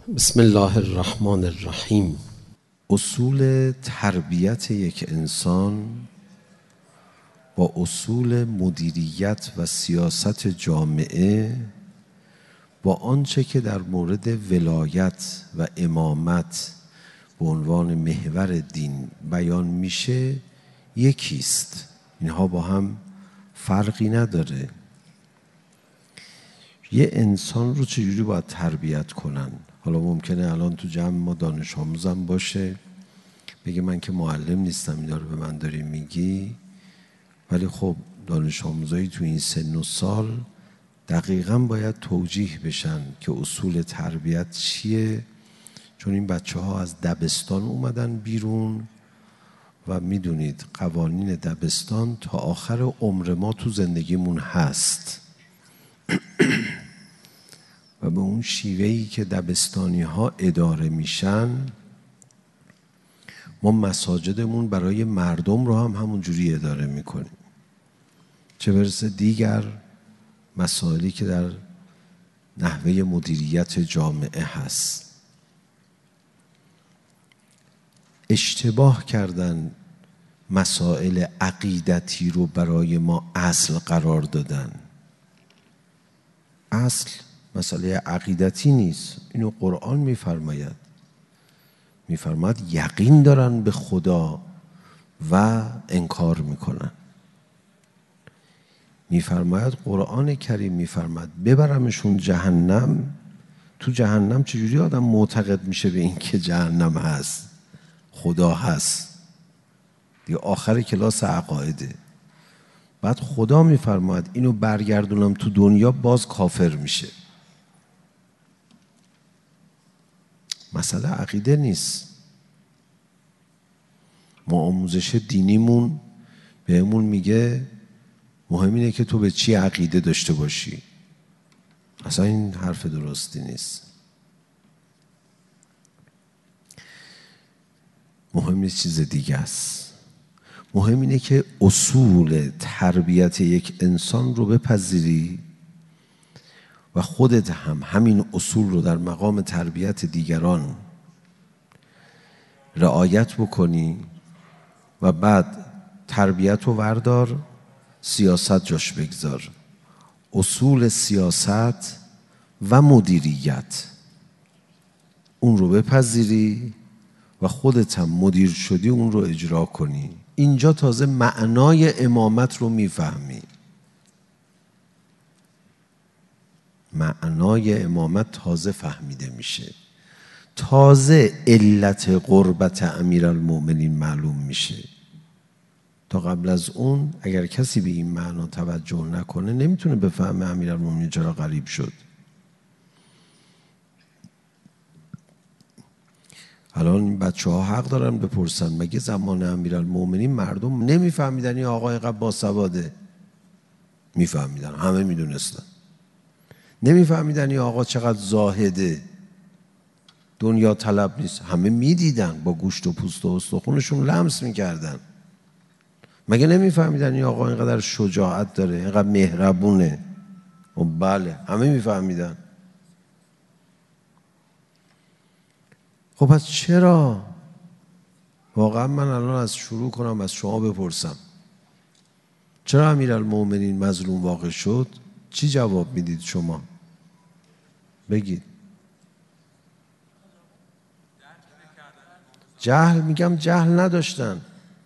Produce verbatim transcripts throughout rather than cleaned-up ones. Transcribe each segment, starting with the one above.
بسم الله الرحمن الرحیم. اصول تربیت یک انسان با اصول مدیریت و سیاست جامعه با آنچه که در مورد ولایت و امامت به عنوان محور دین بیان میشه یکیست. اینها با هم فرقی نداره. یه انسان رو چجوری باید تربیت کنن؟ حالا ممکنه الان تو جمع ما دانش آموزم باشه بگه من که معلم نیستم اینا رو به من داری میگی، ولی خب دانش آموزایی تو این سن و سال دقیقاً باید توجیه بشن که اصول تربیت چیه، چون این بچه ها از دبستان اومدن بیرون و میدونید قوانین دبستان تا آخر عمر ما تو زندگیمون هست و به اون شیوهی که دبستانی ها اداره میشن ما مساجدمون برای مردم رو هم همون جوری اداره میکنیم، چه برسه دیگر مسائلی که در نحوه مدیریت جامعه هست. اشتباه کردن مسائل عقیدتی رو برای ما اصل قرار دادن. اصل مسئله عقیدتی نیست، اینو قرآن میفرماید. میفرماید یقین دارن به خدا و انکار میکنن. میفرماید قرآن کریم میفرماید ببرمشون جهنم. تو جهنم چجوری آدم معتقد میشه به این که جهنم هست، خدا هست؟ دیگه آخر کلاس عقایده. بعد خدا میفرماید اینو برگردونم تو دنیا باز کافر میشه. مسئله عقیده نیست. ما آموزش دینیمون بهمون میگه مهم اینه که تو به چی عقیده داشته باشی. اصلا این حرف درستی نیست. مهم نیست، چیز دیگه است. مهم اینه که اصول تربیت یک انسان رو بپذیری و خودت هم همین اصول رو در مقام تربیت دیگران رعایت بکنی و بعد تربیت رو وردار، سیاست جاش بگذار. اصول سیاست و مدیریت اون رو بپذیری و خودت هم مدیر شدی اون رو اجرا کنی. اینجا تازه معنای امامت رو میفهمی. معنای امامت تازه فهمیده میشه. تازه علت قربت امیرالمؤمنین معلوم میشه. تا قبل از اون اگر کسی به این معنا توجه نکنه نمیتونه بفهمه امیرالمؤمنین چرا غریب شد. الان این بچه ها حق دارن بپرسن مگه زمان امیرالمؤمنین مردم نمیفهمیدن این آقا اینقدر باسواده؟ میفهمیدن، همه میدونستن. نمیفهمیدن این آقا چقدر زاهده، دنیا طلب نیست؟ همه میدیدن، با گوشت و پوست و استخونشون لمس میکردن. مگه نمیفهمیدن این آقا اینقدر شجاعت داره، اینقدر مهربونه؟ و بله همه میفهمیدن. خب پس چرا؟ واقعا من الان از شروع کنم از شما بپرسم چرا امیرالمؤمنین مظلوم واقع شد؟ چی جواب میدید شما؟ بگید. جهل؟ میگم جهل نداشتن.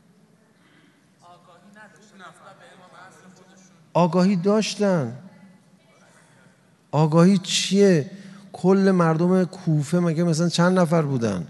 آگاهی داشتن. آگاهی چیه؟ کل مردم کوفه مگه مثلا چند نفر بودن؟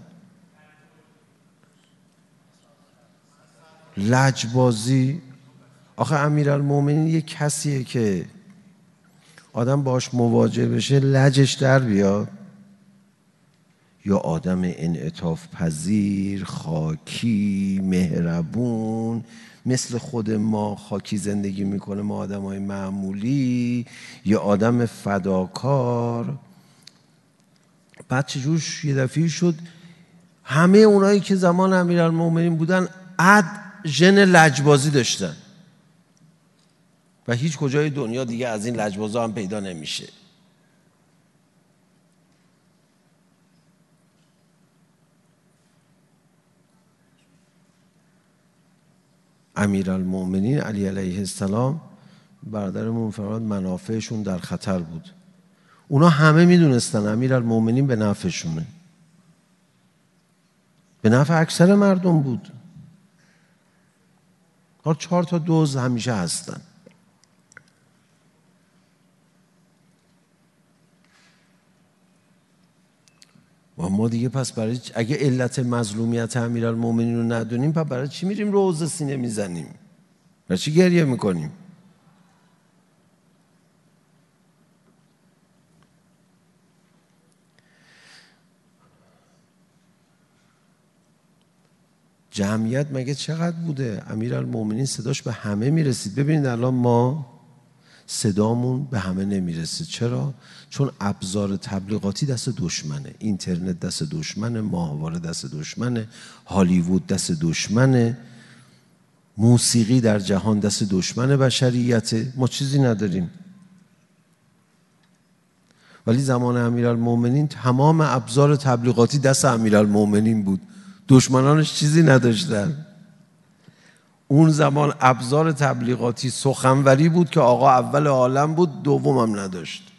لجبازی. آخه امیرالمؤمنین یه کسیه که آدم باش مواجه بشه لجش در بیاد، یا آدم انعطاف پذیر، خاکی، مهربون، مثل خود ما خاکی زندگی میکنه، ما آدم های معمولی، یا آدم فداکار. بعد چجور یه دفعه شد همه اونایی که زمان امیرالمؤمنین بودن عد ژن لجبازی داشتن و هیچ کجای دنیا دیگه از این لجبازا هم پیدا نمیشه. امیرالمؤمنین علی علیه السلام برادرمون فرمود منافعشون در خطر بود. اونا همه میدونستن امیرالمؤمنین به نفعشونه، به نفع اکثر مردم بود. ها چهار تا دوز همیشه هستن. و ما دیگه پس برای اگه علت مظلومیت امیرالمؤمنین رو ندونیم پس برای چی میریم روزه سینه میزنیم؟ برای چی گریه میکنیم؟ جمعیت مگه چقدر بوده؟ امیرالمؤمنین صداش به همه میرسید. ببینید الان ما صدامون به همه نمیرسید. چرا؟ چون ابزار تبلیغاتی دست دشمنه، اینترنت دست دشمنه، ماهواره دست دشمنه، هالیوود دست دشمنه، موسیقی در جهان دست دشمن بشریته. ما چیزی نداریم. ولی زمان امیرالمؤمنین تمام ابزار تبلیغاتی دست امیرالمؤمنین بود، دشمنانش چیزی نداشتن. اون زمان ابزار تبلیغاتی سخنوری بود که آقا اول عالم بود، دومم نداشت.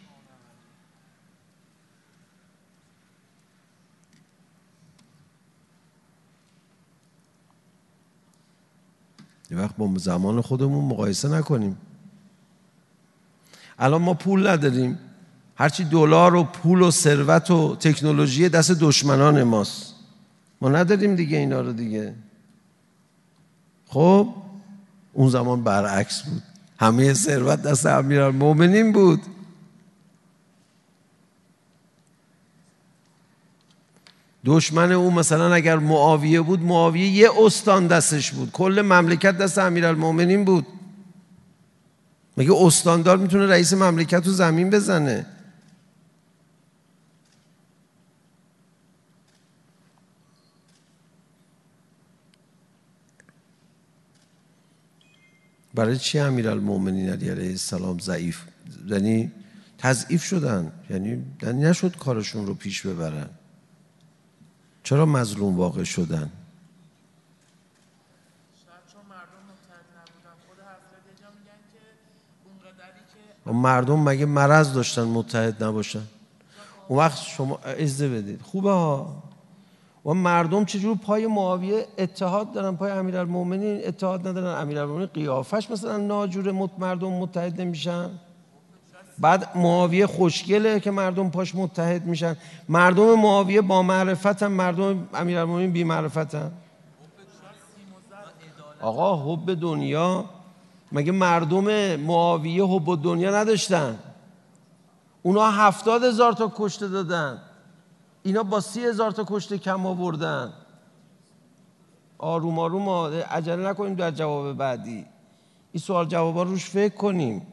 یه وقت با زمان خودمون مقایسه نکنیم. الان ما پول نداریم، هرچی دلار و پول و ثروت و تکنولوژی دست دشمنان ماست. ما نداریم دیگه اینا رو دیگه. خب اون زمان برعکس بود، همه ثروت دست امیرالمؤمنین بود. دشمن اون مثلا اگر معاویه بود، معاویه یه استان دستش بود، کل مملکت دست امیرالمؤمنین بود. مگه استاندار میتونه رئیس مملکت رو زمین بزنه؟ برای چی امیرالمؤمنین علیه السلام ضعیف، یعنی تضعیف شدن، یعنی یعنی نشد کارشون رو پیش ببرن؟ چرا مظلوم واقع شدن؟ مردم مگه مرض داشتن متحد نباشن؟ اون وقت شما اجازه بدید خوبه ها. و مردم چجور پای معاویه اتحاد دارن، پای امیرالمؤمنین اتحاد ندارن؟ امیرالمؤمنین قیافش مثلا ناجوره، مت مردم متحد نمیشن. بعد معاویه خوشگله که مردم پاش متحد میشن. مردم معاویه با معرفتن، مردم امیرالمؤمنین بی معرفتن. آقا حب دنیا، مگه مردم معاویه حب دنیا نداشتن؟ اونا هفتاد هزار تا کشته دادن، اینا با سی هزار تا کشته کم آوردن. آروم آروم عجله نکنیم در جواب بعدی. این سوال جوابا روش فکر کنیم.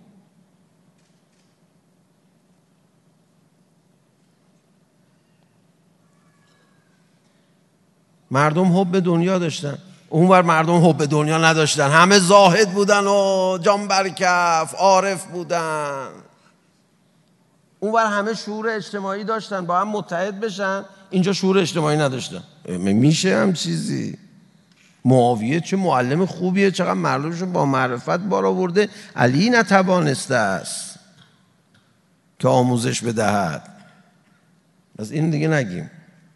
مردم حب دنیا داشتن، اونور مردم حب دنیا نداشتن، همه زاهد بودن و جان برکف عارف بودن. اونور همه شعور اجتماعی داشتن، با هم متحد بشن، اینجا شعور اجتماعی نداشتن. میشه هم چیزی؟ معاویه چه معلم خوبیه، چقدر مردمشو با معرفت بار آورده. علی نتوانسته است که آموزش بدهد. از این دیگه نگیم.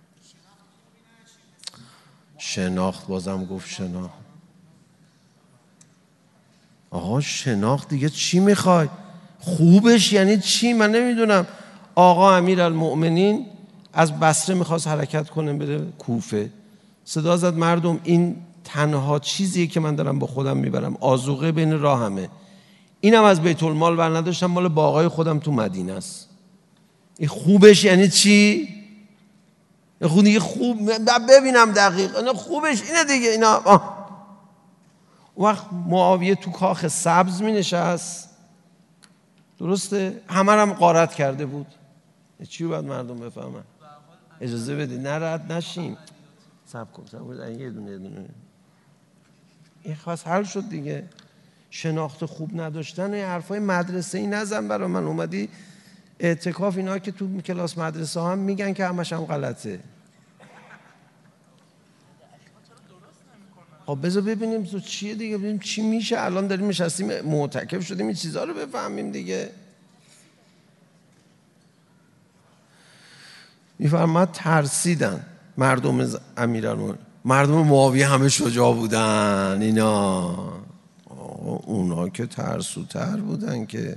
شناخت، بازم گفت شناخت. آقا شناخت دیگه چی میخوای؟ خوبش یعنی چی؟ من نمیدونم. آقا امیرالمؤمنین از بصره میخواست حرکت کنه بره کوفه، صدا زد مردم این تنها چیزیه که من دارم با خودم میبرم، آذوقه بین راهمه، اینم از بیت المال بر نداشتم، مال باغای خودم تو مدینه است. این خوبش یعنی چی؟ خود دیگه خوب ببینم دقیق اینا خوبش اینه دیگه. اینا آه. وقت معاویه تو کاخ سبز می نشست، درسته؟ همه هم غارت کرده بود. چی باید مردم بفهمن؟ اجازه بدید نه رد نشیم، صبر کن صبر کن یه دونه یه دونه این خواست حل شد دیگه. شناخت خوب نداشتن این حرفای مدرسه ای نزن برا من. اومدی اعتکاف، اینا که تو کلاس مدرسه هم میگن که همش هم غلطه. خب بذار ببینیم تو چیه دیگه، ببینیم چی میشه. الان داریم نشستیم معتکف شدیم این چیزها رو بفهمیم دیگه. میفرماد ترسیدن مردم امیرالمومنین. مردم معاویه همه شجاع بودن، اینا اونا که ترسوتر بودن. که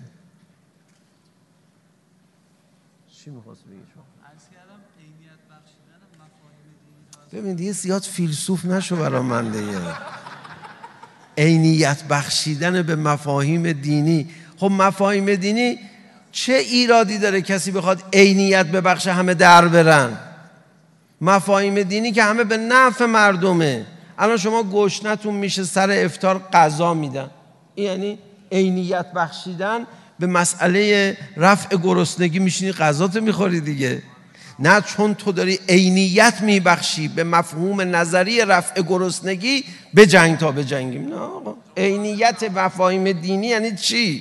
چی میخواست بگی شما؟ ببین دیگه زیاد فیلسوف نشو برا من دیگه. عینیت بخشیدن به مفاهیم دینی. خب مفاهیم دینی چه ایرادی داره کسی بخواد عینیت ببخشه همه در برن؟ مفاهیم دینی که همه به نفع مردمه. الان شما گشنتون میشه سر افطار غذا میدن، این یعنی عینیت بخشیدن به مسئله رفع گرسنگی، میشینی غذاتو میخوری دیگه. نه چون تو داری عینیت میبخشی به مفهوم نظری رفع گرسنگی به جنگ تا به جنگیم. نه آقا، عینیت مفاهیم دینی یعنی چی؟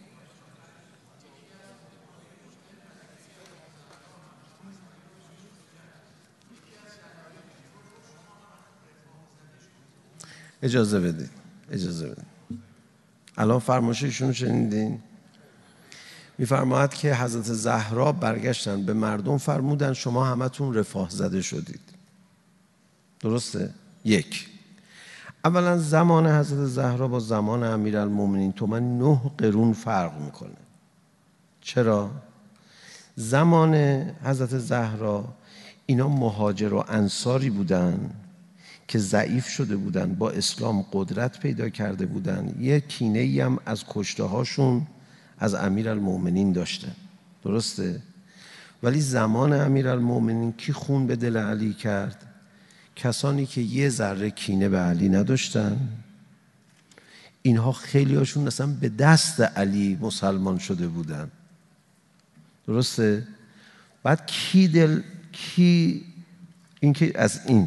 اجازه بدید اجازه بدید الان فرمایششون رو شنیدین؟ میفرماید که حضرت زهرا برگشتن به مردم فرمودن شما همتون رفاه زده شدید. درسته؟ یک، اولا زمان حضرت زهرا با زمان امیرالمومنین تو من نه قرون فرق میکنه. چرا؟ زمان حضرت زهرا اینا مهاجر و انصاری بودن که ضعیف شده بودن، با اسلام قدرت پیدا کرده بودن، یه کینه‌ای هم از کشته هاشون از امیرالمومنین داشتن. درسته؟ ولی زمان امیرالمومنین کی خون به دل علی کرد؟ کسانی که یه ذره کینه به علی نداشتن. اینها خیلی هاشون اصلا به دست علی مسلمان شده بودن. درسته؟ بعد کی دل کی این که از این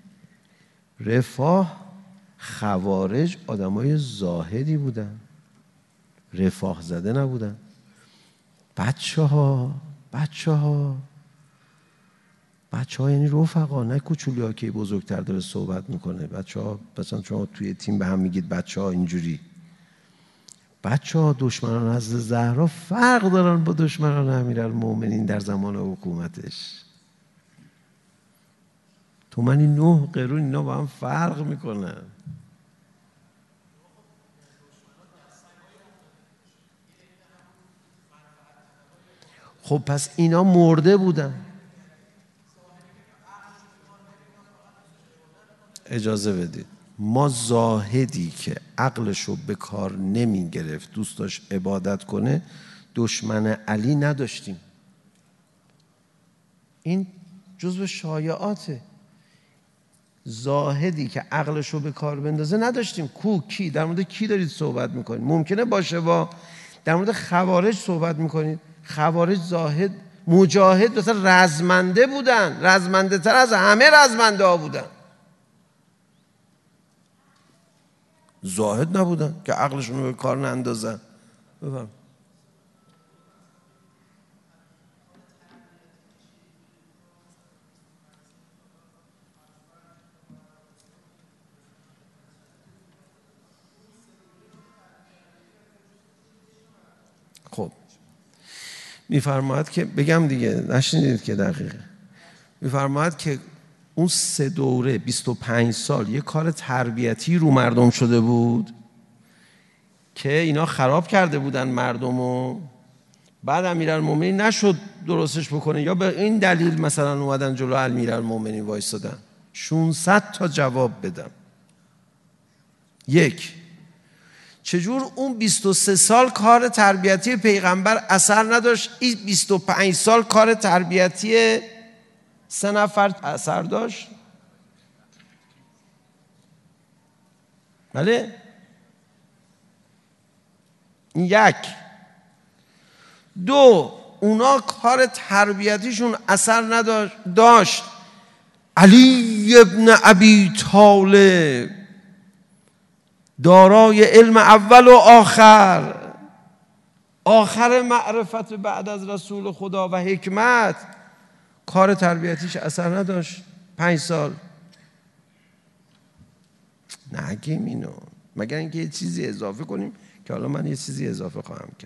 رفاه خوارج آدمای زاهدی بودن، رفاه زده نبودن. بچه ها بچه ها بچه ها یعنی رفقا، نه کوچولی ها که بزرگتر داره صحبت میکنه. بچه ها مثلا شما توی تیم به هم میگید بچه ها اینجوری. بچه ها دشمنان حضرت زهرا فرق دارن با دشمنان امیرالمومنین در زمان حکومتش. تو من این نه قرون اینا با هم فرق میکنن. خب پس اینا مرده بودن. اجازه بدید، ما زاهدی که عقلشو به کار نمی گرفت دوست داشت عبادت کنه دشمن علی نداشتیم. این جزو شایعاته. زاهدی که عقلشو به کار بندازه نداشتیم. کو کی؟ در مورد کی دارید صحبت میکنید؟ ممکنه باشه با در مورد خوارج صحبت میکنید. خوارج زاهد مجاهد مثلا رزمنده بودن، رزمنده تر از همه رزمنده ها بودن. زاهد نبودن که عقلشون رو به کار نندازن. بفهم. خب میفرماید که بگم دیگه نشنیدید که دقیقه. میفرماید که اون سه دوره بیست و پنج سال یه کار تربیتی رو مردم شده بود که اینا خراب کرده بودن مردمو. بعد امیرالمومنین نشد درستش بکنه، یا به این دلیل مثلا اومدن جلو امیرالمومنین وایسادن. ششصد تا جواب بدم. یک، چجور اون بیست و سه سال کار تربیتی پیغمبر اثر نداشت، این بیست و پنج سال کار تربیتی سه نفر اثر داشت؟ بله؟ یک. دو، اونا کار تربیتیشون اثر نداشت داشت علی ابن ابی طالب دارای علم اول و آخر، آخر معرفت بعد از رسول خدا و حکمت، کار تربیتیش اثر نداشت پنج سال. نگیم اینو، مگر اینکه یه چیزی اضافه کنیم که حالا من یه چیزی اضافه خواهم کرد.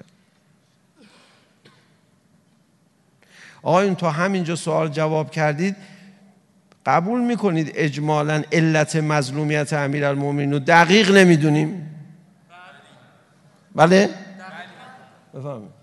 آقایون تا همینجا سوال جواب کردید، قبول میکنید اجمالاً علت مظلومیت امیرالمومنین رو دقیق نمیدونیم؟ بله؟ بفرمایید.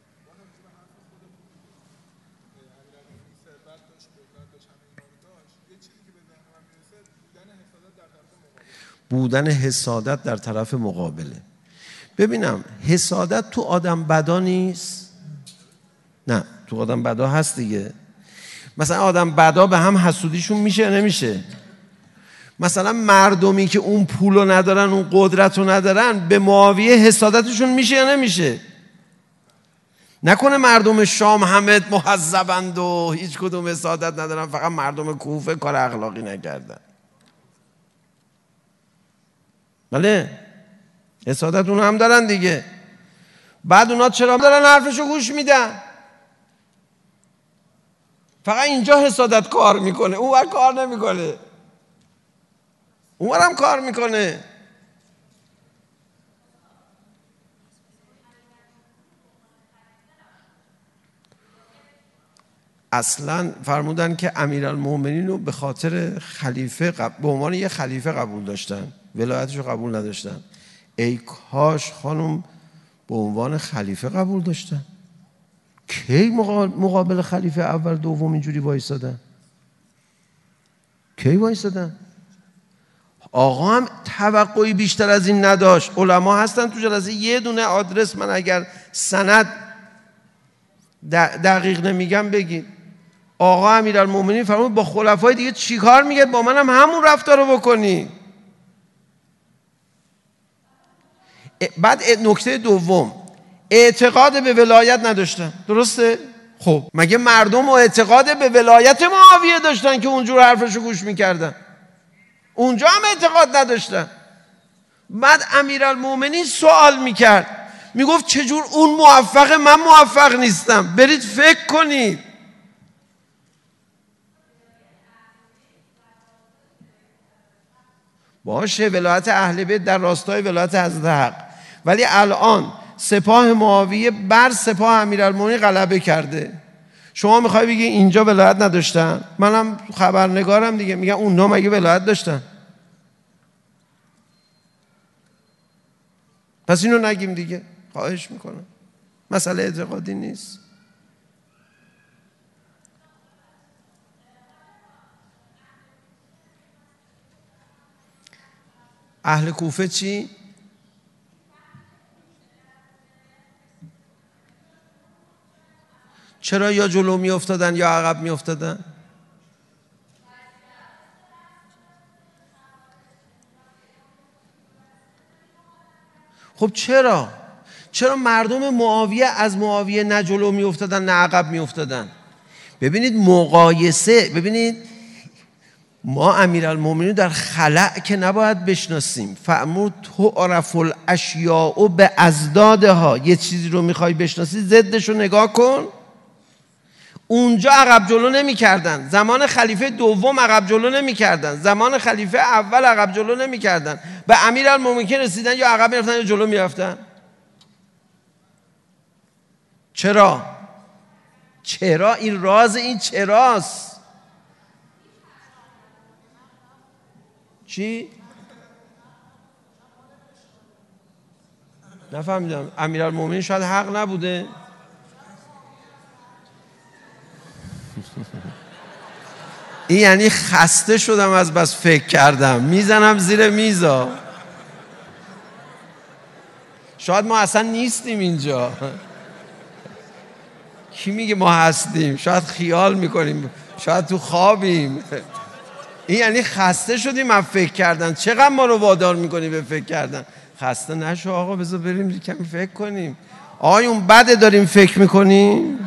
بودن حسادت در طرف مقابله. ببینم حسادت تو آدم بدا نیست؟ نه، تو آدم بدا هست دیگه. مثلا آدم بدا به هم حسودیشون میشه یا نمیشه؟ مثلا مردمی که اون پولو ندارن، اون قدرتو ندارن، به معاویه حسادتشون میشه یا نمیشه؟ نکنه مردم شام همه مهذبند و هیچ کدوم حسادت ندارن، فقط مردم کوفه کار اخلاقی نکردن. بله، حسادت اون هم دارن دیگه. بعد اونا چرا دارن حرفشو گوش میدن؟ فقط اینجا حسادت کار میکنه، اون ور کار نمیکنه، اون ور هم کار میکنه. اصلا فرمودن که امیرالمومنین رو به خاطر خلیفه قب... به عنوان یه خلیفه قبول داشتن، ولایتش رو قبول نداشتن. ای کاش خانم به عنوان خلیفه قبول داشتن. کی مقابل خلیفه اول دوم اینجوری وایسادن؟ کی وایسادن؟ آقا هم توقعی بیشتر از این نداشت. علما هستن تو جلسه، یه دونه آدرس من اگر سند دقیق نمیگم بگید. آقا امیرالمومنین فرمود با خلفای دیگه چیکار میگه؟ با منم هم همون رفتار رو بکنی. بعد نکته دوم، اعتقاد به ولایت نداشتن. درسته؟ خب مگه مردم اعتقاد به ولایت معاویه داشتن که اونجور حرفشو گوش میکردن؟ اونجا هم اعتقاد نداشتن. بعد امیرالمومنین سوال میکرد، میگفت چجور اون موفقه من موفق نیستم؟ برید فکر کنید. باشه ولایت اهل بیت در راستای ولایت حضرت حق، ولی الان سپاه معاویه بر سپاه امیرالمومنین غلبه کرده. شما میخوای بگی اینجا ولایت نداشتن؟ منم خبرنگارم دیگه، میگم اونها مگه ولایت داشتن؟ پس اینو نگیم دیگه، خواهش میکنم. مسئله اعتقادی نیست. اهل کوفه چی؟ چرا یا جلو می افتادن یا عقب می افتادن؟ خب چرا؟ چرا مردم معاویه از معاویه نه جلو می افتادن نه عقب می افتادن؟ ببینید مقایسه، ببینید ما امیرالمومنین در خلأ که نباید بشناسیم. فرمود تعرف الاشیاء به ازدادها. یه چیزی رو میخوای بشناسی ضدش رو نگاه کن. اونجا عقب جلو نمی کردن، زمان خلیفه دوم عقب جلو نمی کردن، زمان خلیفه اول عقب جلو نمی کردن. به امیرالمومنین رسیدن یا عقب می رفتن یا جلو می رفتن. چرا؟ چرا؟ این راز این چراست. چی؟ نفهمیدم. امیرالمومنین شاید حق نبوده. این یعنی خسته شدم از بس فکر کردم، میزنم زیر میزا. شاید ما اصلا نیستیم اینجا. کی میگه ما هستیم؟ شاید خیال میکنیم، شاید تو خوابیم. این یعنی خسته شدیم از فکر کردن. چقدر ما رو وادار میکنی به فکر کردن؟ خسته نشو آقا، بذار بریم کمی فکر کنیم. آیون بده داریم فکر میکنیم.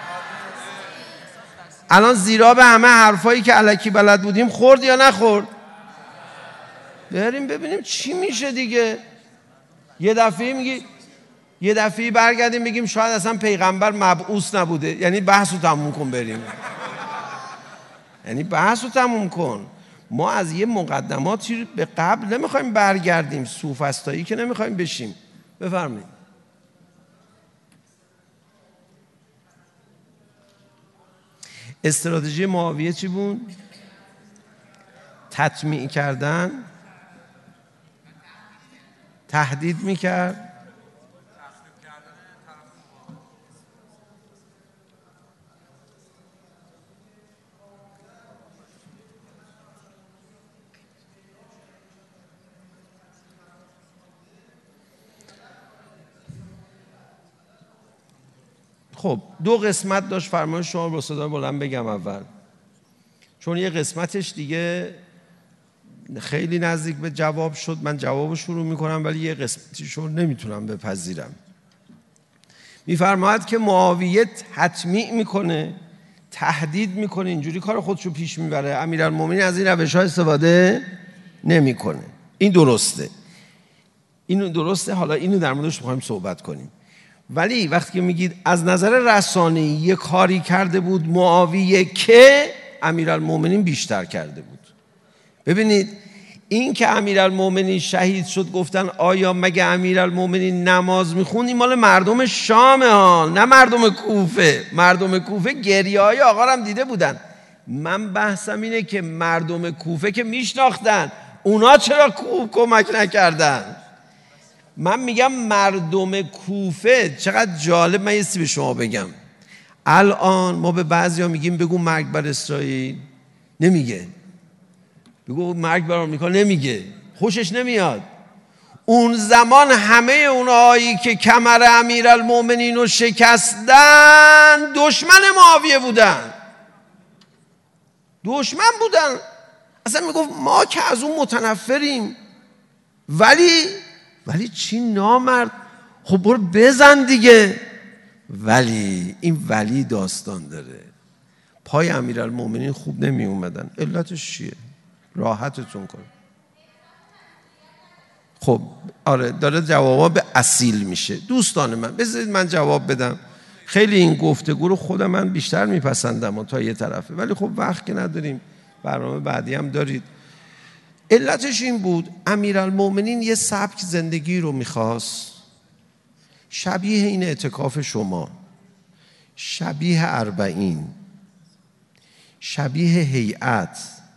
الان زیرا به همه حرفایی که الکی بلد بودیم خورد یا نخورد؟ بریم ببینیم چی میشه دیگه. یه دفعه میگی، یه دفعه برگردیم بگیم شاید اصلا پیغمبر مبعوث نبوده. یعنی بحث رو تموم کن بریم. یعنی بحث رو تموم کن. ما از یه مقدماتی به قبل نمیخوایم برگردیم، سوفسطایی که نمیخوایم بشیم. بفرمایید. استراتژی معاویه چی بود؟ تطمیع کردن، تهدید میکرد، خب دو قسمت داشت. فرمایش شما با صدا بلند بگم اول، چون یه قسمتش دیگه خیلی نزدیک به جواب شد، من جواب شروع میکنم، ولی یه قسمتیش رو نمیتونم بپذیرم. میفرماید که معاویه تطمیع میکنه، تهدید میکنه، اینجوری کار خودشو پیش میبره. امیرالمومنین از این روش ها استفاده نمیکنه. این درسته، اینو درسته. حالا اینو در موردش میخوایم صحبت کنیم. ولی وقتی که میگید از نظر رسانه‌ای یه کاری کرده بود معاویه که امیرالمومنین بیشتر کرده بود. ببینید این که امیرالمومنین شهید شد، گفتن آیا مگه امیرالمومنین نماز میخوند؟ این مال مردم شام ها، نه مردم کوفه. مردم کوفه گریه های آقا رو هم دیده بودن. من بحثم اینه که مردم کوفه که میشناختن، اونا چرا کمک نکردن؟ من میگم مردم کوفه. چقدر جالب. من یه چیزی به شما بگم. الان ما به بعضیا میگیم بگو مرگ بر اسرائیل، نمیگه. بگو مرگ بر آمریکا، نمیگه. خوشش نمیاد. اون زمان همه اونایی که کمر امیرالمومنین رو شکستن دشمن معاویه بودن، دشمن بودن. اصلا میگفت ما که از اون متنفریم، ولی ولی چی نامرد، خب برو بزن دیگه. ولی این ولی داستان داره. پای امیرالمومنین خوب نمی اومدن. علتش چیه؟ راحتتون کن. خب آره، داره جوابا به اصیل میشه. دوستان من بذارید من جواب بدم. خیلی این گفتگو رو خودم من بیشتر میپسندم و تا یه طرفه، ولی خب وقت که نداریم، برنامه بعدی هم دارید. علتش این بود امیرالمومنین یه سبک زندگی رو میخواست شبیه این اعتکاف شما، شبیه اربعین، شبیه هیئت.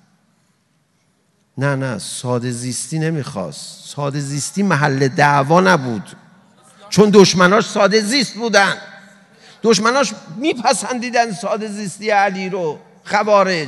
نه نه ساده زیستی نمیخواست. ساده زیستی محل دعوا نبود، چون دشمناش ساده زیست بودن. دشمناش میپسندیدن ساده زیستی علی رو، خوارج.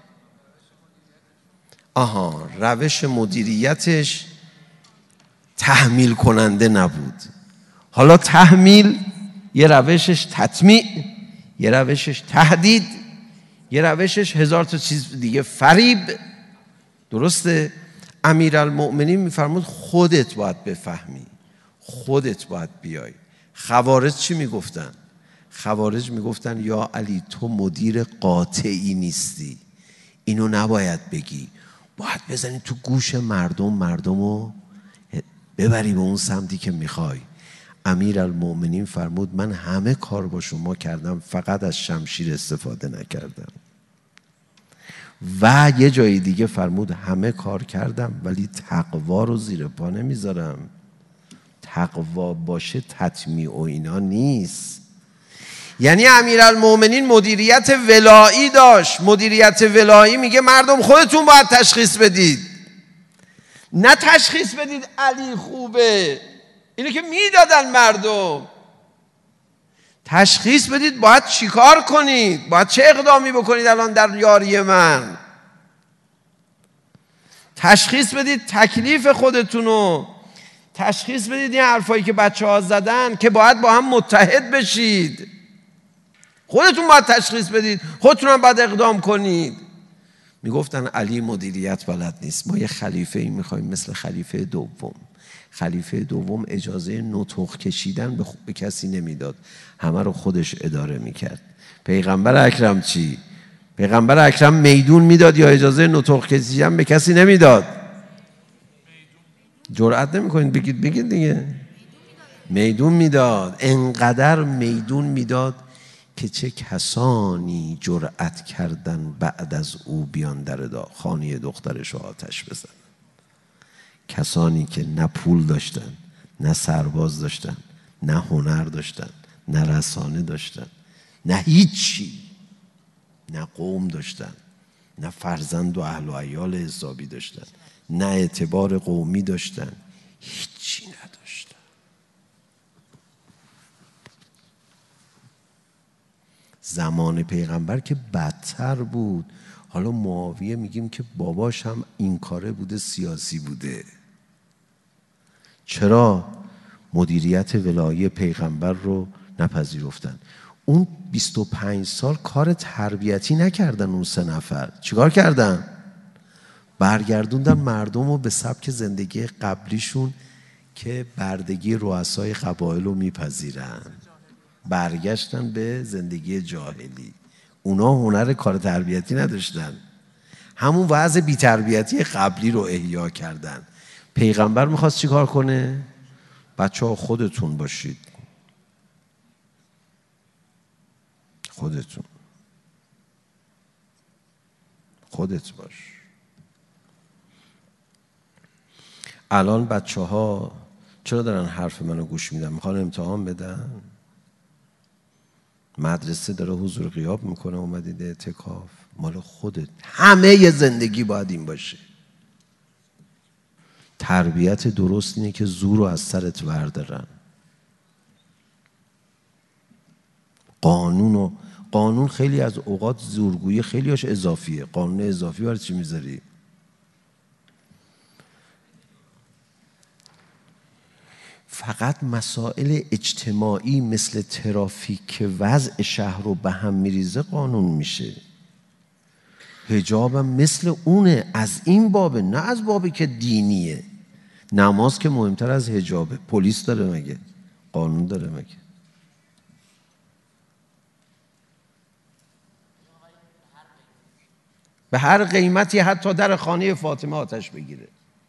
آها، روش مدیریتش تحمیل کننده نبود. حالا تحمیل یه روشش تطمیع، یه روشش تهدید، یه روشش هزار تا چیز دیگه، فریب. درسته؟ امیرالمؤمنین میفرمود خودت باید بفهمی، خودت باید بیای. خوارج چی میگفتن؟ خوارج میگفتن یا علی تو مدیر قاطعی نیستی، اینو نباید بگی، باید بزنی تو گوش مردم، مردم رو ببری به اون سمتی که میخوای. امیرالمؤمنین فرمود من همه کار با شما کردم، فقط از شمشیر استفاده نکردم. و یه جای دیگه فرمود همه کار کردم ولی تقوا رو زیر پا نمیذارم. تقوا باشه تطمیع و اینا نیست. یعنی امیرالمؤمنین مدیریت ولایی داشت. مدیریت ولایی میگه مردم خودتون باید تشخیص بدید، نه تشخیص بدید علی خوبه. اینو که میدادن مردم. تشخیص بدید باید چیکار کنید، باید چه اقدامی بکنید الان در یاری من. تشخیص بدید تکلیف خودتونو. تشخیص بدید این حرفایی که بچه ها زدن که باید با هم متحد بشید. خودتون باید تشخیص بدید، خودتون هم باید اقدام کنید. میگفتن علی مدیریت بلد نیست. ما یه خلیفه ای میخوایم مثل خلیفه دوم. خلیفه دوم اجازه نطق کشیدن به, به کسی نمیداد، همه رو خودش اداره میکرد. پیغمبر اکرم چی؟ پیغمبر اکرم میدون میداد یا اجازه نطق کشیدن به کسی نمیداد؟ جرأت نمیکنید بگید بگید دیگه. میدون میداد. انقدر میدون میداد که چه کسانی جرأت کردن بعد از او بیان در خانه دخترش رو آتش بزنن. کسانی که نه پول داشتن، نه سرباز داشتن، نه هنر داشتن، نه رسانه داشتن، نه هیچی، نه قوم داشتن، نه فرزند و اهل و عیال حسابی داشتن، نه اعتبار قومی داشتن، هیچی نداشتن. زمان پیغمبر که بدتر بود. حالا معاویه میگیم که باباش هم این کاره بوده، سیاسی بوده. چرا مدیریت ولایی پیغمبر رو نپذیرفتن؟ اون بیست و پنج سال کار تربیتی نکردن. اون سه نفر چیکار کردن؟ برگردوندن مردم رو به سبک زندگی قبلیشون که بردگی رؤسای قبایل رو میپذیرن. برگشتن به زندگی جاهلی. اونا هنر کار تربیتی نداشتن، همون وضع بی تربیتی قبلی رو احیا کردن. پیغمبر میخواست چی کار کنه؟ بچه ها خودتون باشید، خودتون، خودت باش. الان بچه ها چرا دارن حرف منو گوش میدن؟ میخوان امتحان بدن؟ مدرسه داره حضور غیاب میکنه، اومدید اعتکاف. مال خودت. همه ی زندگی باید این باشه. تربیت درست اینه که زور رو از سرت وردارن. قانون و قانون خیلی از اوقات زورگویی خیلیاش اضافیه. قانون اضافی برای چی میذاری؟ فقط مسائل اجتماعی مثل ترافیک که وضع شهر رو به هم میریزه قانون میشه. حجابم مثل اونه، از این بابه، نه از بابی که دینیه. نماز که مهمتر از حجابه. پلیس داره مگه؟ قانون داره مگه؟ به هر قیمتی حتی در خانه فاطمه آتش بگیره.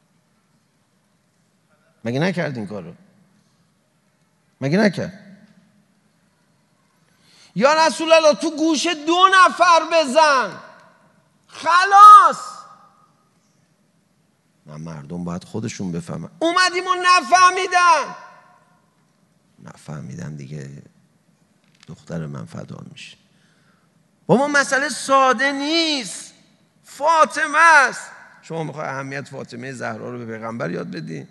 مگه نکرد این کارو؟ مگه نکرد؟ یا رسول الله تو گوش دو نفر بزن خلاص. نه، مردم باید خودشون بفهمن. اومدیم و نفهمیدن نفهمیدن دیگه دختر من فدا میشه. بابا مسئله ساده نیست. فاطمه است. شما میخوای اهمیت فاطمه زهرا رو به پیغمبر یاد بدی؟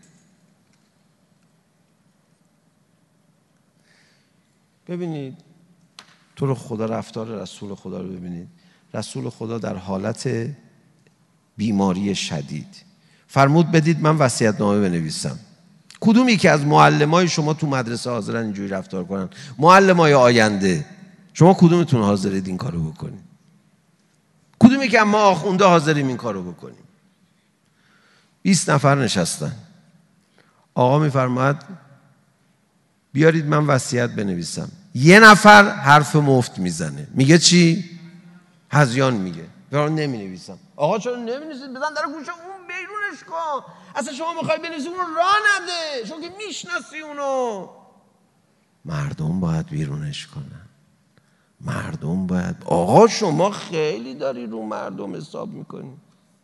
ببینید تو رو خدا رفتار رسول خدا رو ببینید. رسول خدا در حالت بیماری شدید فرمود بدید من وصیت‌نامه بنویسم. کدومی که از معلمای شما تو مدرسه حاضرن اینجوری رفتار کنن؟ معلمای آینده شما کدومتون حاضرید این کارو بکنید؟ کدومی که ما آخونده حاضریم این کارو بکنیم؟ بیست نفر نشستن. آقا میفرماید بیارید من وصیت بنویسم. یه نفر حرف مفت میزنه. میگه چی؟ هذیان میگه. برام نمینویسم. آقا چرا نمینویسید؟ بزن در گوش اون بیرونش کن. اصلا شما میخوای بنویسی اون راه نده. شما که میشناسی اونو. مردم باید بیرونش کنن. مردم باید. آقا شما خیلی داری رو مردم حساب میکنی.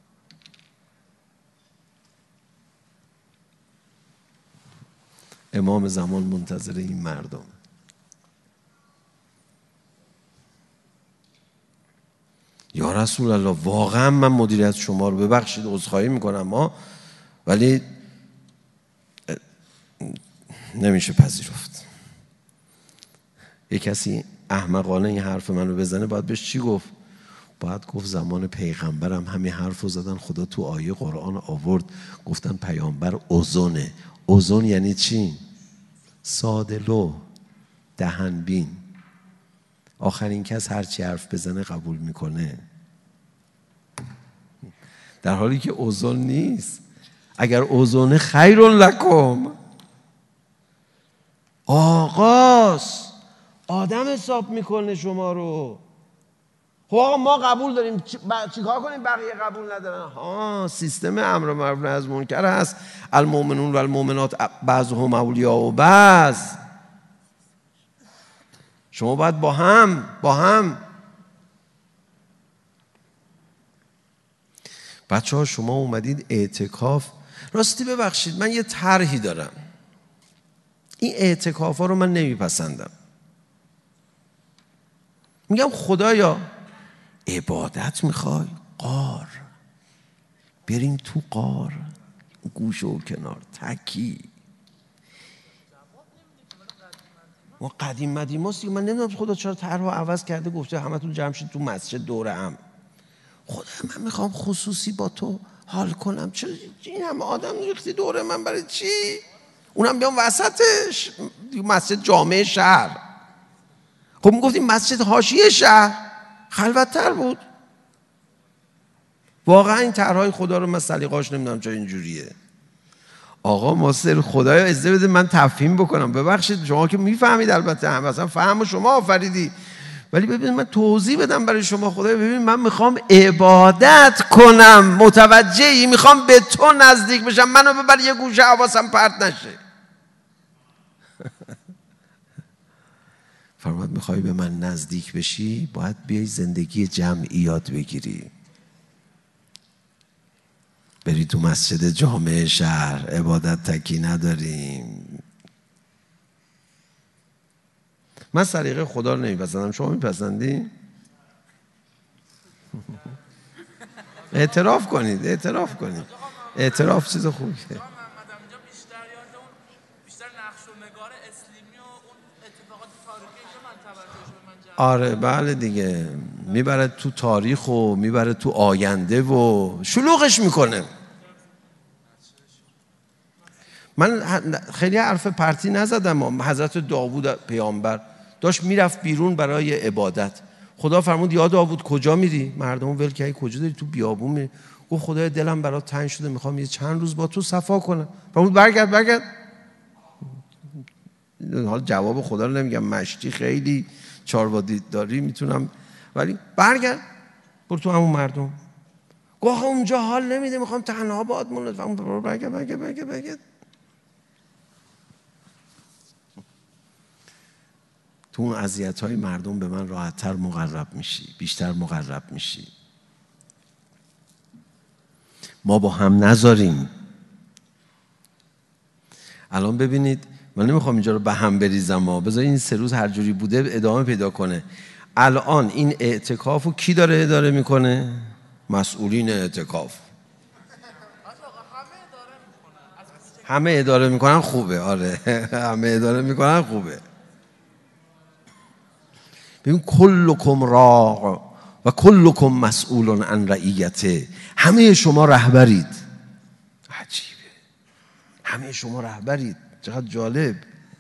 امام زمان منتظر این مردم. یا رسول الله واقعا من مدیریت شما رو ببخشید عذرخواهی میکنم ما، ولی نمیشه پذیرفت. یک کسی احمقانه این حرف منو بزنه باید بهش چی گفت؟ باید گفت زمان پیغمبرم همین حرف رو زدن. خدا تو آیه قرآن آورد گفتن پیامبر اوزونه. اوزون یعنی چی؟ سادلو، دهنبین. آخرین کس هرچی حرف بزنه قبول میکنه، در حالی که اوزون نیست. اگر اوزونه خیر لکم. آقاست آدم حساب میکنه شما رو. خب آقا ما قبول داریم، چی کار کنیم بقیه قبول ندارن؟ ها سیستم امر معروف نهی از منکر هست. المؤمنون و المؤمنات بعضهم اولیاء بعض. شما باید با هم با هم بچه ها شما اومدید اعتکاف. راستی ببخشید من یه طرحی دارم، این اعتکاف ها رو من نمیپسندم. میگم خدایا عبادت میخوای؟ قار، بریم تو قار، گوشه و کنار تکی. ما قدیم مدیم هست دیگه. من نمیدونم خدا چرا طرحو عوض کرده، گفته همه تون جمع شید تو مسجد دوره هم. خدا من میخوام خصوصی با تو حال کنم، چرا این همه آدم ریختی دوره من؟ برای چی؟ اونم بیام وسطش، مسجد جامعه شهر. خب میگفتیم مسجد حاشیه شهر خلوت‌تر بود. واقعا این طرحهای خدا رو من سلیقه‌اش نمیدونم چرا اینجوریه. آقا ماسر خدایا اجازه بده من تفهیم بکنم. ببخشید شما که میفهمید، البته هم مثلا فهم شما آفریدی، ولی ببین من توضیح بدم برای شما. خدایا ببین من میخوام عبادت کنم، متوجهی؟ میخوام به تو نزدیک بشم، منو ببر یه گوشه حواسم پرت نشه. فرمود میخوای به من نزدیک بشی باید بیای زندگی جمعی یاد بگیری، بری تو مسجد جامعه شهر. عبادت تکی نداریم. من سلیقه خدا رو نمیپسندم، شما میپسندی؟ اعتراف کنید، اعتراف کنید. اعتراف چیز خوبیه. آره بله دیگه، میبره تو تاریخ و میبره تو آینده و شلوغش میکنه. من خیلی حرف پرتی نزدم. حضرت داوود پیامبر داشت میرفت بیرون برای عبادت. خدا فرمود یا داوود کجا میری؟ مردم ول کردی، کجا داری؟ تو بیابون میری. گفت خدای دلم برات تنگ شده، میخوام یه چند روز با تو صفا کنم. فرمود برگرد برگرد. حال جواب خدا رو نمیگم، مشتی خیلی چاروادی داری میتونم، ولی برگرد برو تو همون مردم. گفت اونجا حال نمیده، میخوام تنها باهات مونم. فرمود برگرد برگرد برگرد برگرد. تو اون اذیت‌های مردم به من راحت‌تر مقرب میشی، بیشتر مقرب میشی. ما با هم نذاریم. الان ببینید، من نمیخوام اینجا رو به هم بریزم، ها بذار این سه روز هر جوری بوده ادامه پیدا کنه. الان این اعتکاف رو کی داره اداره میکنه؟ مسئولین اعتکاف. همه اداره میکنن خوبه. آره همه اداره میکنن خوبه. ببین کلکم راع و کلکم مسئول عن رعیته. همه شما رهبرید. عجیبه، همه شما رهبرید. چقدر جالب.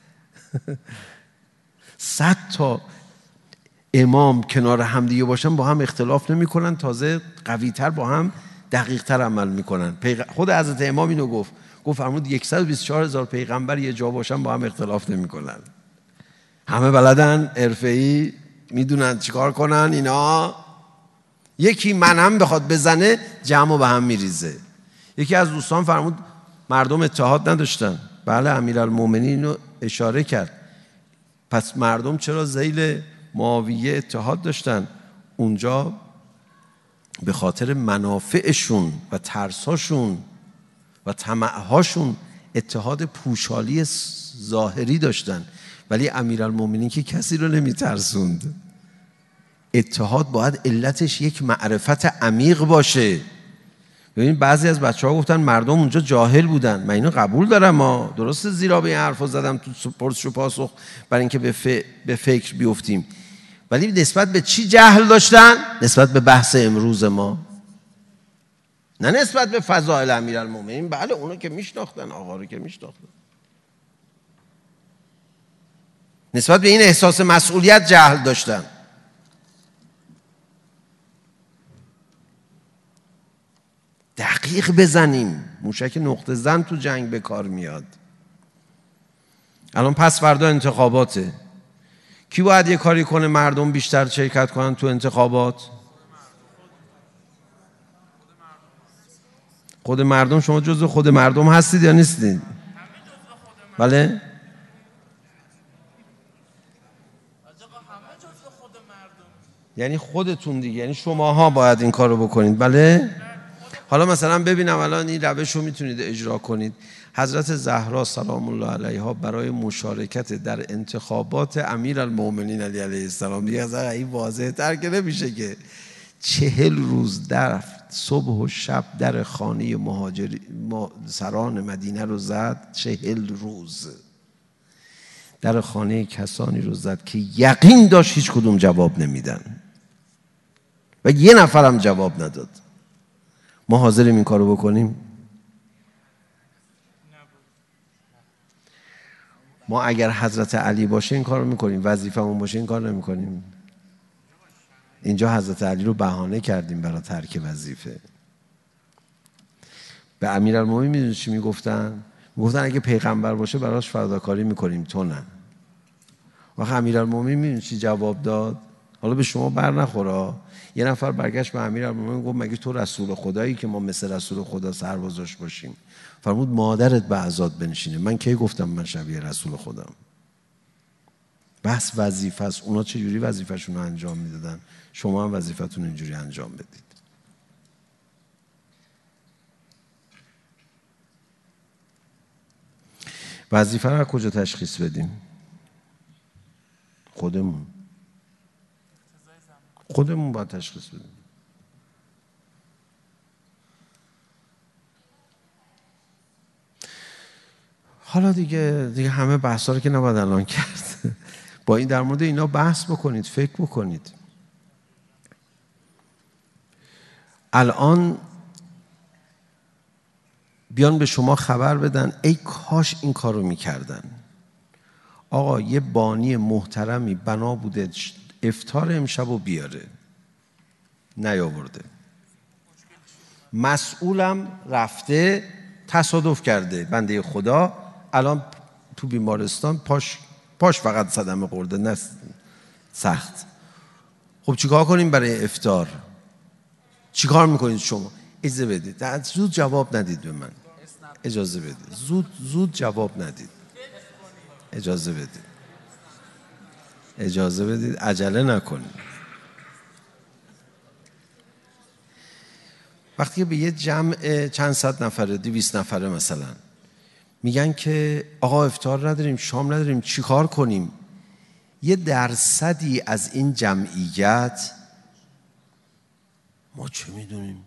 صد تا امام کنار هم دیگه باشن با هم اختلاف نمی کنن، تازه قوی تر با هم دقیق تر عمل میکنن. خود حضرت امام اینو گفت، گفت فرمود صد و بیست و چهار هزار پیغمبر یه جا باشن با هم اختلاف نمی کنن. همه بلدن، حرفه‌ای، میدونن چیکار کنن. اینا یکی من هم بخواد بزنه جمع به هم میریزه. یکی از دوستان فرمود مردم اتحاد نداشتن. بله امیرالمومنین اینو اشاره کرد. پس مردم چرا ذیل معاویه اتحاد داشتن؟ اونجا به خاطر منافعشون و ترساشون و طمعهاشون اتحاد پوشالی ظاهری داشتن، ولی امیرالمومنین که کسی رو نمیترسوند. اتحاد باید علتش یک معرفت عمیق باشه. ببین بعضی از بچه ها گفتن مردم اونجا جاهل بودن. من اینو قبول دارم، ما درسته زیرا به این حرف زدم تو پرسش و پاسخ برای اینکه به, ف... به فکر بیفتیم، ولی نسبت به چی جهل داشتن؟ نسبت به بحث امروز ما، نه نسبت به فضائل امیرالمومنین. بله اونو که میشناختن، آقا رو که میشناختن. نسبت به این احساس مسئولیت جهل داشتن. دقیق بزنیم. موشک نقطه زن تو جنگ به کار میاد. الان پس فردا انتخاباته. کی باید یه کاری کنه مردم بیشتر شرکت کنن تو انتخابات؟ خود مردم. شما جزو خود مردم هستید یا نیستید؟ بله؟ یعنی خودتون دیگه، یعنی شماها باید این کارو بکنید. بله. حالا مثلا ببینم الان این روش رو میتونید اجرا کنید. حضرت زهرا سلام الله علیها برای مشارکت در انتخابات امیرالمومنین علی علیه السلام، دیگه از این واضح تر که نمیشه که چهل روز در صبح و شب در خانه مهاجری سران مدینه رو زد. چهل روز در خانه کسانی رو زد که یقین داشت هیچ کدوم جواب نمیدن و یه نفرم جواب نداد. ما حاضریم این کارو بکنیم؟ ما اگر حضرت علی باشه این کارو میکنیم، وظیفمون باشه این کار نمیکنیم. اینجا حضرت علی رو بهانه کردیم برای ترک وظیفه. به امیرالمومنین میدونید چی میگفتن؟ میگفتن اگه پیغمبر باشه براش فداکاری میکنیم، تو نه. وقتی امیرالمومنین میدونید چی جواب داد؟ حالا به شما بر نخوره. یه نفر برگشت به امیرالمومنین گفت مگه تو رسول خدایی که ما مثل رسول خدا سربازاش باشیم؟ فرمود مادرت به عزاد بنشینه. من کی گفتم من شبیه رسول خودم؟ بس وظیفه است. اونا چجوری وظیفه‌شون رو انجام میدادن، شما هم وظیفتون اینجوری انجام بدید. وظیفه رو کجا تشخیص بدیم؟ خودمون خودمون باید تشخیص بدیم. حالا دیگه دیگه همه بحثا رو که نباید الان کرد. با این در مورد اینا بحث بکنید، فکر بکنید. الان بیان به شما خبر بدن ای کاش این کارو میکردن. آقا یه بانی محترمی بنا بوده افطار امشب رو بیاره، نیاورده. مسئولم رفته تصادف کرده بنده خدا، الان تو بیمارستان، پاش پاش فقط صدمه خورده، نه سخت. خب چیکار کنیم برای افطار؟ چیکار میکنید شما؟ اجازه بدید، زود جواب ندید به من. اجازه بدید، زود زود جواب ندید. اجازه بدید اجازه بدید عجله نکنید. وقتی به یه جمع چند صد نفره، دویست نفره مثلا میگن که آقا افطار نداریم، شام نداریم، چیکار کنیم؟ یه درصدی از این جمعیت ما چه میدونیم؟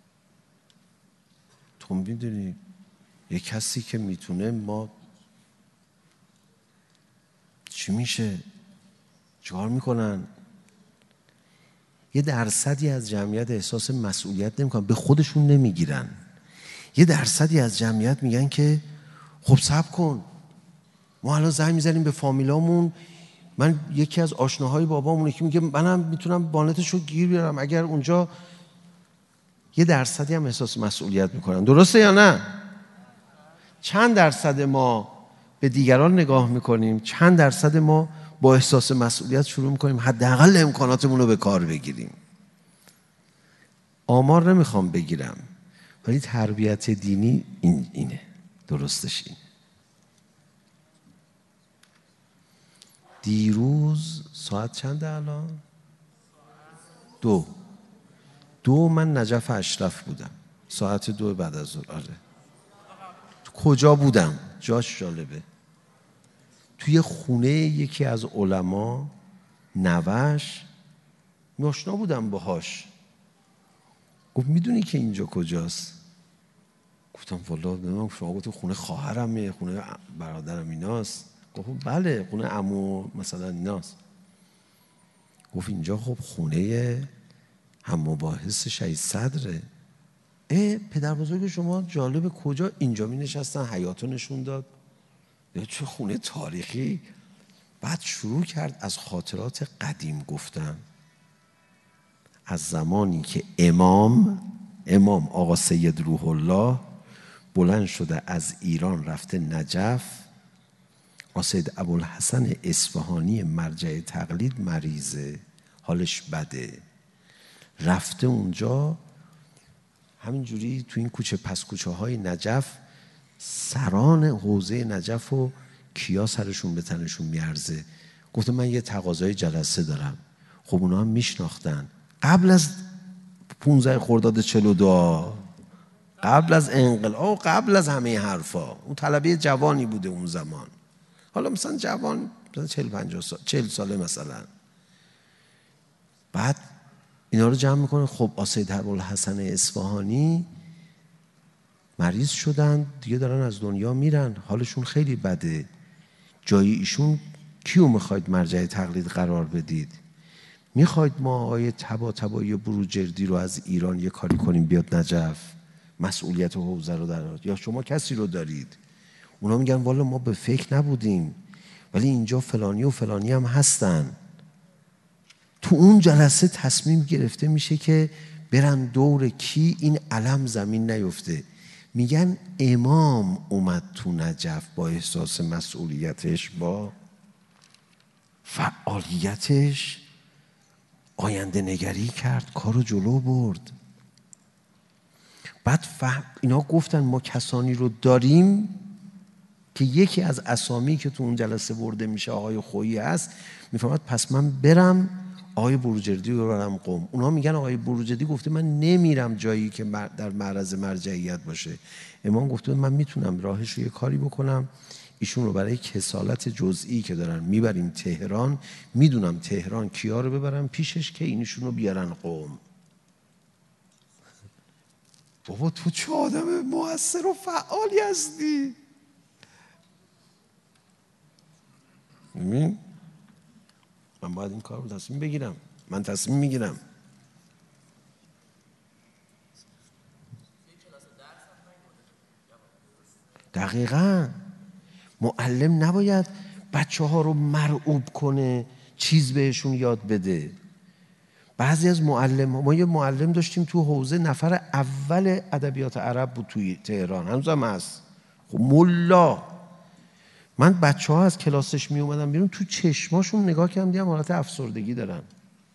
تو میدونی یه کسی که میتونه، ما چی میشه؟ چیکار میکنن؟ یه درصدی از جمعیت احساس مسئولیت نمیکنن، به خودشون نمیگیرن. یه درصدی از جمعیت میگن که خب صبر کن، ما الان زنگ میزنیم به فامیلامون. من یکی از آشناهای بابامونه که میگه منم میتونم بانتشو گیر بیارم اگر اونجا. یه درصدی هم احساس مسئولیت میکنن. درسته یا نه؟ چند درصد ما به دیگران نگاه میکنیم، چند درصد ما با احساس مسئولیت شروع میکنیم حداقل امکاناتمون رو به کار بگیریم؟ آمار نمیخوام بگیرم، ولی تربیت دینی این اینه، درستش اینه. دیروز ساعت چنده الان؟ دو دو من نجف اشرف بودم، ساعت دو بعد از ظهر. آره. کجا بودم؟ جاش جالبه. توی خونه یکی از علما، نوش، آشنا بودم باهاش. گفت میدونی که اینجا کجاست؟ گفتم والا نمیدونم. شما گفت خونه خواهرمه، خونه برادرم ایناست. گفت بله خونه عمو مثلا ایناست. گفت اینجا خب خونه هم مباحث شهید صدره. اه پدر بزرگ شما جالب، کجا؟ اینجا می نشستن، حیاطو نشون داد. چه خونه تاریخی. بعد شروع کرد از خاطرات قدیم گفتن، از زمانی که امام امام آقا سید روح الله بلند شده از ایران رفته نجف. آقا سید ابوالحسن اصفهانی مرجع تقلید مریضه، حالش بده، رفته اونجا همینجوری تو این کوچه پس کوچه های نجف، سران حوزه نجف و کیا سرشون به تنشون میارزه. گفته من یه تقاضای جلسه دارم. خب اونا هم میشناختن قبل از پونزده خرداد چهل و دو، قبل از انقلاب، قبل از همه حرفا. اون طلبه جوانی بوده اون زمان، حالا مثلا جوان مثلا چهل پنجاه سال، چهل ساله مثلا. بعد اینا رو جمع میکنه. خب آسید ابوالحسن اصفهانی مریض شدن دیگه، دارن از دنیا میرن، حالشون خیلی بده. جای ایشون کیو میخواید مرجع تقلید قرار بدید؟ میخواید ما آقای طباطبایی بروجردی رو از ایران یه کاری کنیم بیاد نجف مسئولیت حوزه رو در، یا شما کسی رو دارید؟ اونا میگن والا ما به فکر نبودیم، ولی اینجا فلانی و فلانی هم هستن. تو اون جلسه تصمیم گرفته میشه که برن دور کی این علم زمین نیفته. میگن امام اومد تو نجف با احساس مسئولیتش، با فعالیتش آینده نگری کرد، کارو جلو برد. بعد فهم اینا گفتن ما کسانی رو داریم که یکی از اسامی که تو اون جلسه برده میشه آقای خویی هست. میفهمد پس من برم آقای بروجردی رو برم قم. اونا میگن آقای بروجردی گفته من نمیرم جایی که در معرض مرجعیت باشه. امام گفته من میتونم راهش رو یه کاری بکنم، ایشون رو برای کسالت جزئی که دارن میبریم تهران، میدونم تهران کیا رو ببرم پیشش که اینشون رو بیارن قم. بابا تو چه آدم موثر و فعالی هستی؟ من باید این کار رو تصمیم بگیرم، من تصمیم میگیرم. دقیقاً معلم نباید بچه ها رو مرعوب کنه، چیز بهشون یاد بده. بعضی از معلم، ما یه معلم داشتیم تو حوزه نفر اول ادبیات عرب بود توی تهران، هنوزم هست. خب ملا، من بچه ها از کلاسش می اومدن بیرون، تو چشماشون نگاه کردم دیدم حالت افسردگی دارن.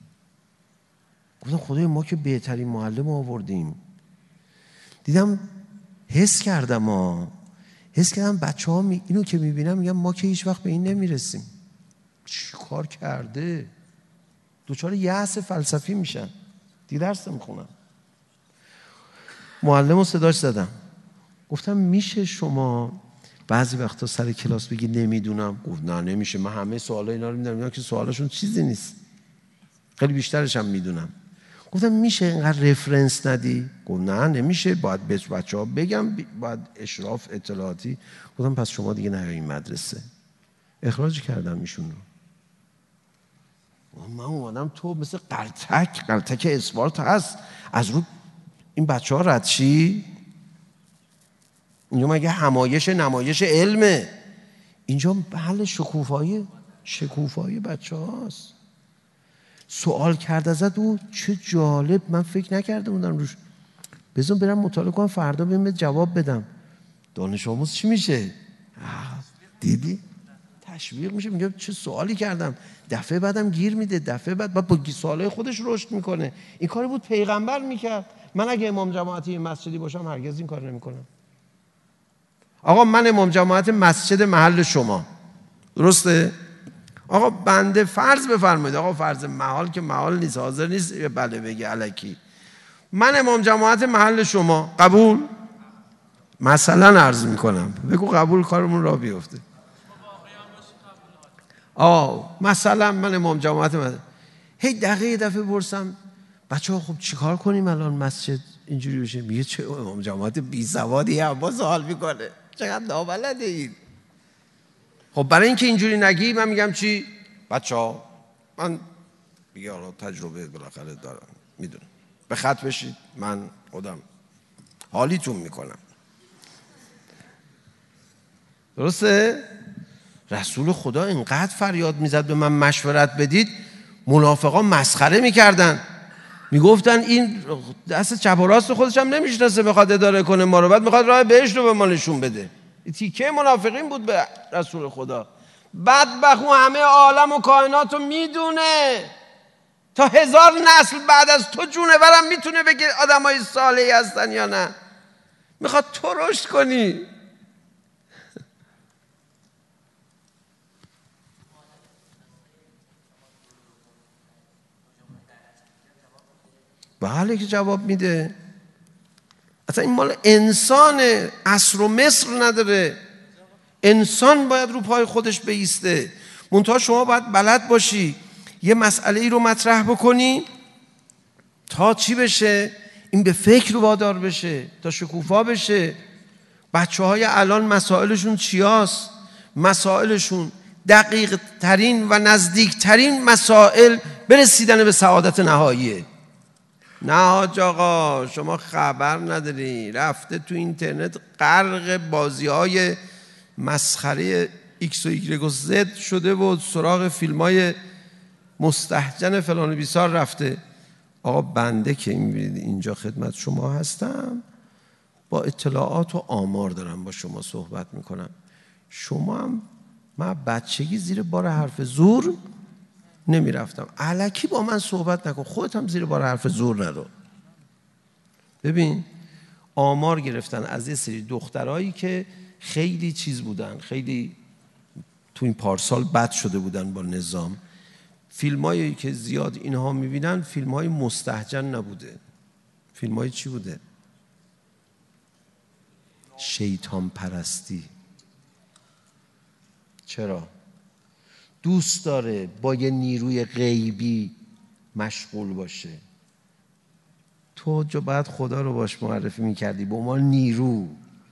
گفتم خدای ما که بهترین معلم آوردیم. دیدم حس کردم ها حس کردم بچه ها می... اینو که میبینم میگم ما که هیچ وقت به این نمیرسیم. چی کار کرده؟ دوچار یأس فلسفی میشن. دی درس میخونم. معلم رو صداش زدم، گفتم میشه شما بعضی وقتا سر کلاس بگی نمیدونم؟ گفت نه نمیشه، من همه سوالا اینا رو میدونم، اینا که سوالاشون چیزی نیست، خیلی بیشترش هم میدونم. گفتم میشه اینقدر رفرنس ندی؟ گفت نه نمیشه، باید به بچه ها بگم، باید اشراف اطلاعاتی. گفتم پس شما دیگه نه این مدرسه. اخراج کردم ایشون رو. من اومدم تو مثل قلتک قلتک اسپارت هست از رو این بچه ها رد شی؟ اینجا مگه همایش نمایش علمه؟ اینجا محل شکوفایی شکوفایی بچه هاست. سوال کرد ازت او چه جالب، من فکر نکرده بودم روش، بذار برم مطالعه کنم فردا بهم جواب بدم. دانش آموز چی میشه؟ دیدی؟ تشویق میشه، میگه چه سوالی کردم، دفعه بعدم گیر میده، دفعه بعد بعد با سوالای خودش رشد میکنه. این کاری بود پیغمبر میکرد. من اگه امام جماعتی مسجدی باشم هرگز این کار نمیکنم. آقا من امام جماعت مسجد محل شما، درسته؟ آقا بنده فرض بفرمایید، آقا فرض محال که محال نیست، حاضر نیست بله بگی الکی. من امام جماعت محل شما، قبول؟ مثلا عرض میکنم، بگو قبول، کارمون را بیفته. آه مثلا من امام جماعت محل. هی دقیقه دفعه برسم بچه ها خب چیکار کنیم الان مسجد اینجوری بشه؟ میگه چه امام جماعت بی سوادی هم با سوال میکنه، چقدر نابلده این. خب برای اینکه اینجوری نگی من میگم چی؟ بچه ها من میگه آقا تجربه بالاخره دارم، میدونم، به خط بشید، من خودم حالیتون میکنم. درسته؟ رسول خدا اینقدر فریاد میزد به من مشورت بدید، منافقا مسخره میکردن، میگفتن این دست چپ و راست خودش هم نمیشناسه بخواد اداره کنه ما رو، بعد میخواد راه بهشت رو به ما نشون بده. تیکه منافقین بود به رسول خدا. بدبخت اون همه عالم و کائنات رو میدونه، تا هزار نسل بعد از تو جونورم میتونه بگه آدمای صالحی هستن یا نه. میخواد تو رشد کنی. بله که جواب میده. اصلا این مال انسانه، عصر و مصر نداره. انسان باید رو پای خودش بایسته. منتها شما باید بلد باشی یه مسئله ای رو مطرح بکنی تا چی بشه؟ این به فکر وادار بشه، تا شکوفا بشه. بچه های الان مسائلشون چیاست؟ مسائلشون دقیق ترین و نزدیک ترین مسائل برسیدن به سعادت نهاییه. نه حاج آقا شما خبر نداری، رفته تو اینترنت غرق بازی های مسخره ایکس و ایگرگ و زد شده و سراغ فیلم های مستهجن فلان و بیسار رفته. آقا بنده که اینجا خدمت شما هستم با اطلاعات و آمار دارم با شما صحبت میکنم. شما هم من بچگی زیر بار حرف زور نمیرفتم. الکی با من صحبت نکن، خودت هم زیر بار حرف زور نرو. ببین آمار گرفتن از یه سری دخترایی که خیلی چیز بودن، خیلی تو این پارسال بد شده بودن با نظام. فیلمایی که زیاد اینها میبینن فیلمای مستهجن نبوده. فیلمای چی بوده؟ شیطان پرستی. چرا؟ دوست داره با یه نیروی غیبی مشغول باشه. تو جو باید خدا رو باش معرفی میکردی به عنوان نیرو،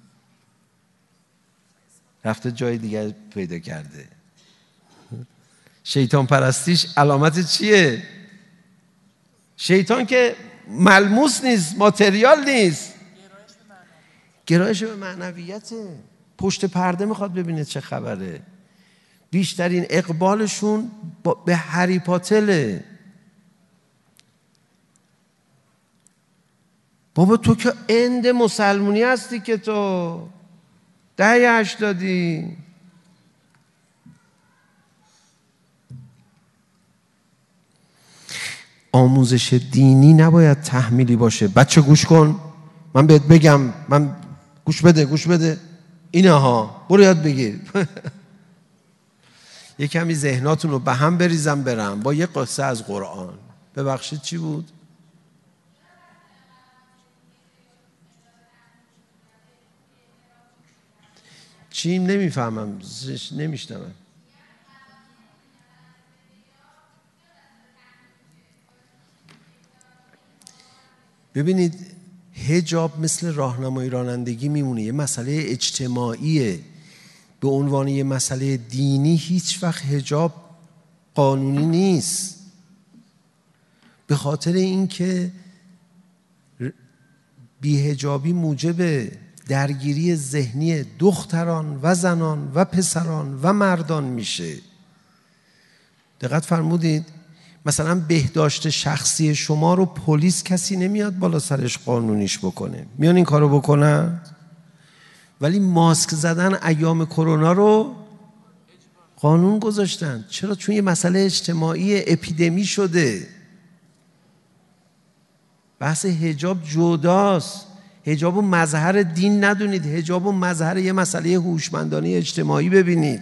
رفته جای دیگر پیدا کرده. شیطان پرستیش علامت چیه؟ شیطان که ملموس نیست، ماتریال نیست، گرایش به معنویته. پشت پرده میخواد ببینه چه خبره. بیشترین اقبالشون به هری پاتله. بابا تو که اند مسلمونی هستی که تو دهه هشتادی. آموزش دینی نباید تحمیلی باشه. بچه گوش کن، من بهت بگم، من گوش بده گوش بده اینه ها، برو یاد بگیر. یه کمی ذهناتون رو به هم بریزم برم با یه قصه از قرآن. ببخشید چی بود؟ چی؟ نمیفهمم، نمیشنوم. ببینید حجاب مثل راهنمای رانندگی میمونه، یه مسئله اجتماعیه. به عنوان یه مسئله دینی هیچ وقت حجاب قانونی نیست، به خاطر اینکه بی‌حجابی موجب درگیری ذهنی دختران و زنان و پسران و مردان میشه. دقت فرمودید؟ مثلا بهداشت شخصی شما رو پلیس کسی نمیاد بالا سرش قانونیش بکنه، میان این کارو بکنن. ولی ماسک زدن ایام کرونا رو قانون گذاشتن. چرا؟ چون یه مسئله اجتماعی، اپیدمی شده. بحث حجاب جداست. حجاب و مظهر دین ندونید، حجاب و مظهر یه مسئله هوشمندانه اجتماعی ببینید.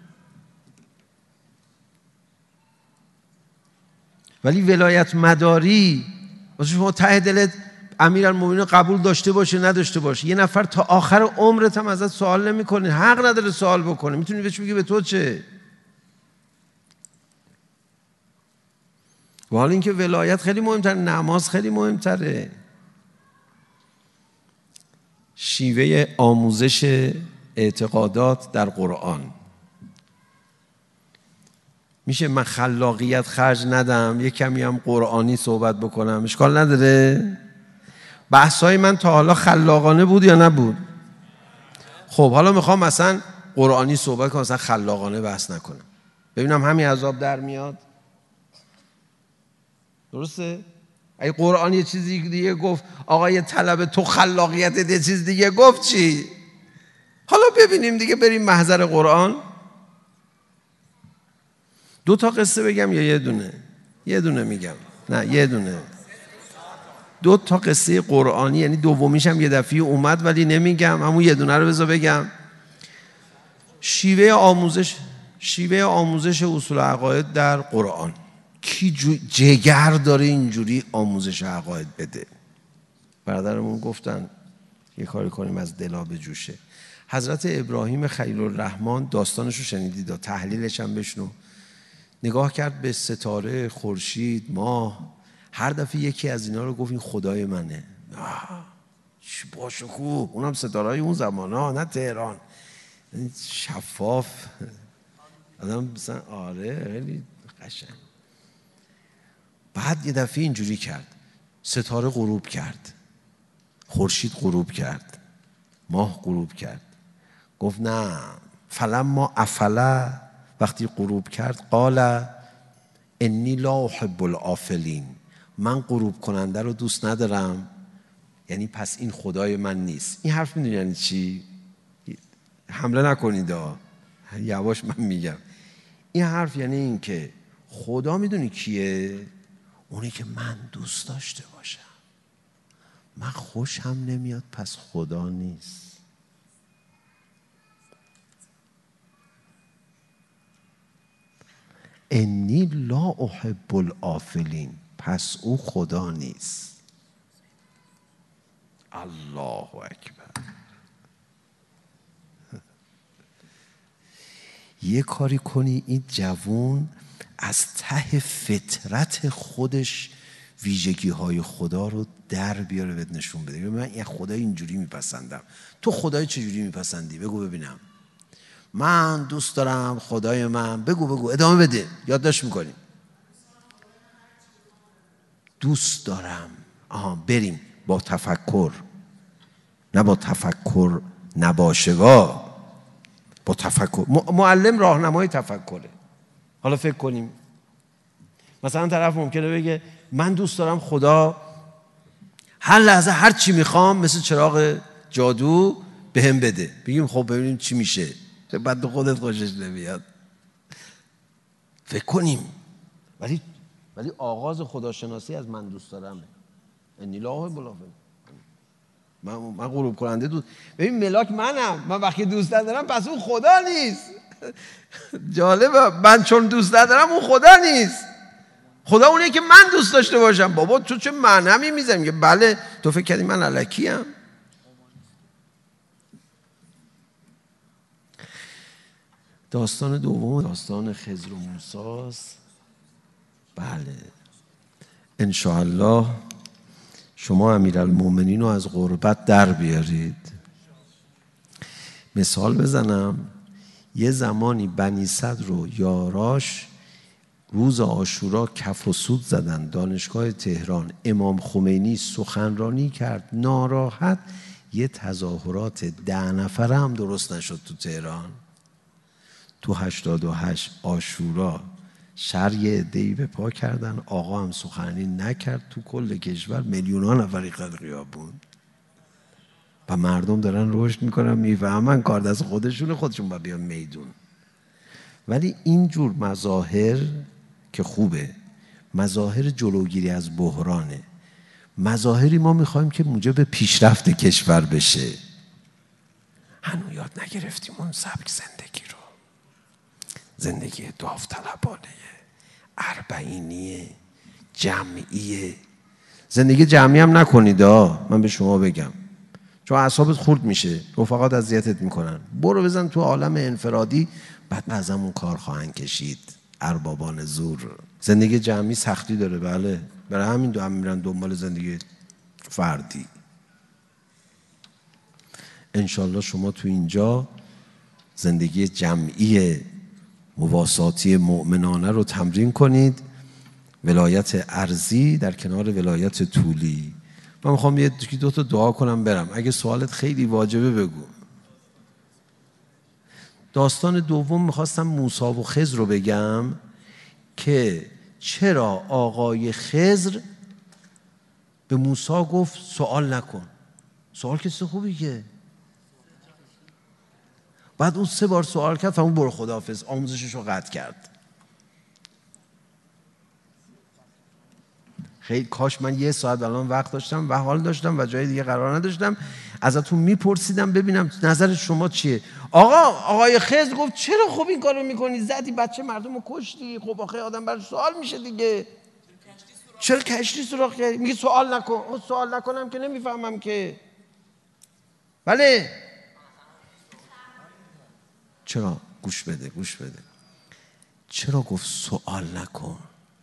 ولی ولایت مداری واسه شما ته دلت امیرالمومنین قبول داشته باشه نداشته باشه، یه نفر تا آخر عمرت هم ازت سوال نمیکنه، حق نداره سوال بکنه، میتونی بهش بگی به تو چه. و حالا اینکه ولایت خیلی مهمتره، نماز خیلی مهمتره. شیوه آموزش اعتقادات در قرآن. میشه من خلاقیت خرج ندم یه کمی هم قرآنی صحبت بکنم؟ اشکال نداره؟ بحثای من تا حالا خلاقانه بود یا نبود؟ خب حالا میخوام مثلا قرآنی صحبت کنم، مثلا خلاقانه بحث نکنم، ببینم همین عذاب در میاد. درسته؟ اگه قرآن یه چیزی دیگه گفت، آقای طلبه تو خلاقیت یه چیز دیگه گفت، چی؟ حالا ببینیم دیگه، بریم محضر قرآن. دو تا قصه بگم یا یه دونه؟ یه دونه میگم. نه یه دونه. دو تا قصه قرآنی، یعنی دومیش هم یه دفعه اومد ولی نمیگم، همون یه دونه رو بذار بگم. شیوه آموزش شیوه آموزش اصول عقاید در قرآن. کی جگر داره اینجوری آموزش عقاید بده؟ برادرمون گفتن یه کاری کنیم از دلا به جوشه. حضرت ابراهیم خلیل الرحمن داستانش رو شنیدید، تحلیلش هم بشنو. نگاه کرد به ستاره، خورشید، ماه، هر دفعه یکی از اینا رو گفت این خدای منه. چی باشکوه، اونم ستاره‌های اون زمان ها، نه تهران، شفاف. آدم مثلا آره خیلی قشنگ. بعد یه دفعه اینجوری کرد، ستاره غروب کرد، خورشید غروب کرد، ماه غروب کرد. گفت نه، فلما افلا، وقتی غروب کرد، قال انی لا احب الافلین، من غروب کننده رو دوست ندارم، یعنی پس این خدای من نیست. این حرف میدونی یعنی چی؟ حمله نکنید ها، یواش من میگم. این حرف یعنی این که خدا میدونی کیه؟ اونی که من دوست داشته باشم. من خوشم نمیاد پس خدا نیست. انی لا احب الافلین، پس او خدا نیست. الله اکبر. یه کاری کنی این جوون از ته فطرت خودش ویژگی های خدا رو در بیاره، بهت نشون بده. من این خدای اینجوری میپسندم، تو خدای چجوری میپسندی؟ بگو ببینم. من دوست دارم خدای من، بگو بگو ادامه بده، یادداشت میکنیم. دوست دارم. آها بریم با تفکر، نه با تفکر نباشگاه، با تفکر. معلم راهنمای تفکره. حالا فکر کنیم مثلا طرف ممکنه بگه من دوست دارم خدا هر لحظه هر چی میخوام مثل چراغ جادو به هم بده. بگیم خب ببینیم چی میشه، بعد خودت خوشش نمیاد. فکر کنیم. ولی ولی آغاز خداشناسی از من دوست دارمه. انی لا احب الافلین. من من غروب کننده دوست. ببین ملاک منم، من وقتی دوست ندارم پس اون خدا نیست. جالبه، من چون دوست ندارم اون خدا نیست. خدا اونیه که من دوست داشته باشم. بابا تو چه معنی میزنی؟ بله تو فکر کردی من الکیم؟ داستان دوم داستان خضر و موسی است. بله انشاءالله شما امیرالمومنین رو از غربت در بیارید. مثال بزنم، یه زمانی بنی صدر و یاراش روز عاشورا کف و سود زدن دانشگاه تهران. امام خمینی سخنرانی کرد، ناراحت، یه تظاهرات ده نفره هم درست نشد تو تهران. تو هشتاد و هشت عاشورا شهر یه عده‌ای به پا کردن، آقا هم سخنرانی نکرد، تو کل کشور میلیون ها نفر ریختن خیابون و مردم دارن رشد میکنن، میفهمن کار دست خودشونه، خودشون باید بیان میدون. ولی اینجور مظاهر که خوبه، مظاهر جلوگیری از بحرانه، مظاهری ما میخوایم که موجب پیشرفت کشور بشه. هنوز یاد نگرفتیم اون سبک زندگی رو، زندگی داوطلبانه، اربعینیه، جمعیه. زندگی جمعی هم نکنید ها، من به شما بگم، چون اعصابت خورد میشه، رفقات اذیتت میکنن. برو بزن تو عالم انفرادی، بعد ازمون کار خواهند کشید اربابان زور. زندگی جمعی سختی داره، بله، برای همین دو هم میرن دنبال زندگی فردی. انشالله شما تو اینجا زندگی جمعی مواساتی مؤمنانه رو تمرین کنید. ولایت ارضی در کنار ولایت طولی. من میخوام یه دو تا دعا کنم برم، اگه سوالت خیلی واجبه بگو. داستان دوم میخواستم موسی و خضر رو بگم که چرا آقای خضر به موسی گفت سوال نکن. سوال کسی خوبی که بعد اون سه بار سوال کرد، فهمون برو خداحافظ، آموزشش رو قطع کرد. خیلی کاش من یه ساعت الان وقت داشتم و حال داشتم و جای دیگه قرار نداشتم ازتون میپرسیدم ببینم نظر شما چیه. آقا آقای خضر گفت چرا خب این کارو میکنی؟ زدی بچه مردم رو کشتی. خب آخه آدم براش سوال میشه دیگه. چرا کشتی سوراخ کردی؟ میگه سوال نکن. سوال نکنم که نمیفهمم که. بله چرا؟ گوش بده گوش بده. چرا گفت سوال نکن؟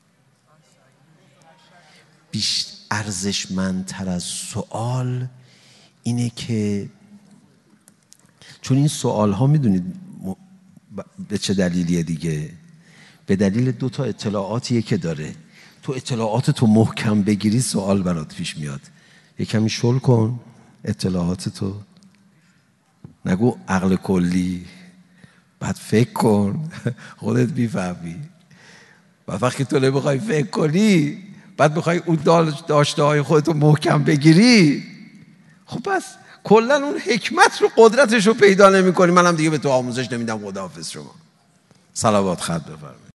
بیش ارزشمندتر از سوال اینه که چون این سوال ها میدونید به چه دلیلیه دیگه؟ به دلیل دو تا اطلاعاتیه که داره. تو اطلاعات تو محکم بگیری سوال برات پیش میاد. یه کمی شل کن اطلاعات تو، نگو عقل کلی، بعد فکر کن خودت بیفهمی. و وقتی تو نمیخوای فکر کنی بعد میخوای اون داشته های خودتو محکم بگیری، خب پس کلا اون حکمت رو قدرتش رو پیدا نمی کنی. منم دیگه به تو آموزش نمیدم. خداحافظ شما. صلوات خط بفرمایید.